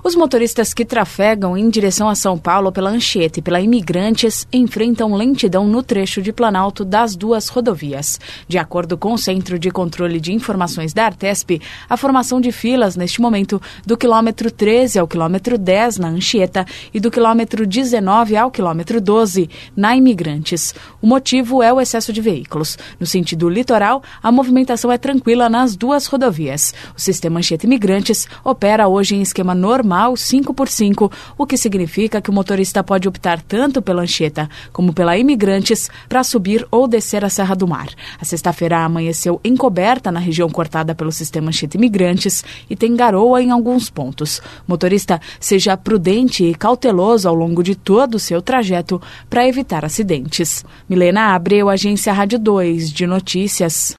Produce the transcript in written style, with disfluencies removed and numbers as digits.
Os motoristas que trafegam em direção a São Paulo pela Anchieta e pela Imigrantes enfrentam lentidão no trecho de Planalto das duas rodovias. De acordo com o Centro de Controle de Informações da Artesp, a formação de filas neste momento do quilômetro 13 ao quilômetro 10 na Anchieta e do quilômetro 19 ao quilômetro 12 na Imigrantes. O motivo é o excesso de veículos. No sentido litoral, a movimentação é tranquila nas duas rodovias. O sistema Anchieta Imigrantes opera hoje em esquema normal 5x5, o que significa que o motorista pode optar tanto pela Anchieta como pela Imigrantes para subir ou descer a Serra do Mar. A sexta-feira amanheceu encoberta na região cortada pelo sistema Anchieta Imigrantes e tem garoa em alguns pontos. Motorista, seja prudente e cauteloso ao longo de todo o seu trajeto para evitar acidentes. Milena Abreu, Agência Rádio 2 de Notícias.